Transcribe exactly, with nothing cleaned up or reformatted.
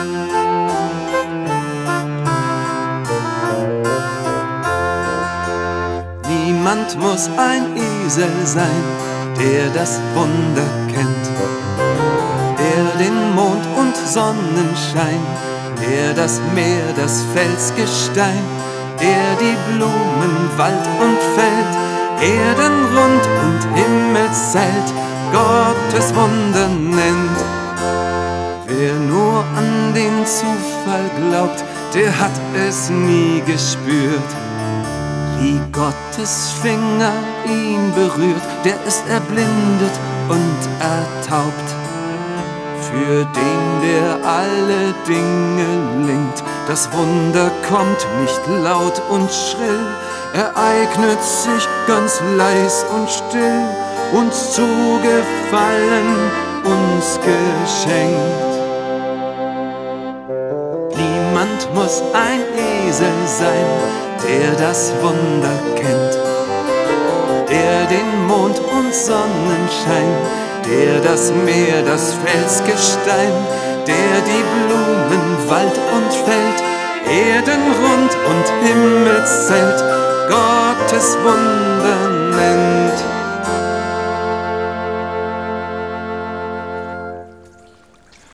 Niemand muss ein Esel sein, der das Wunder kennt, der den Mond und Sonnenschein, der das Meer, das Felsgestein, der die Blumen, Wald und Feld, Erdenrund und Himmelszelt Gottes Wunder nennt. Wer nur an den Zufall glaubt, der hat es nie gespürt, wie Gottes Finger ihn berührt, der ist erblindet und ertaubt. Für den, der alle Dinge lenkt, das Wunder kommt nicht laut und schrill, ereignet sich ganz leis und still, uns zugefallen, uns geschenkt. Niemand muss ein Esel sein, der das Wunder kennt, der den Mond und Sonnenschein, der das Meer, das Felsgestein, der die Blumen, Wald und Feld, Erdenrund und Himmelszelt Gottes Wunder nennt.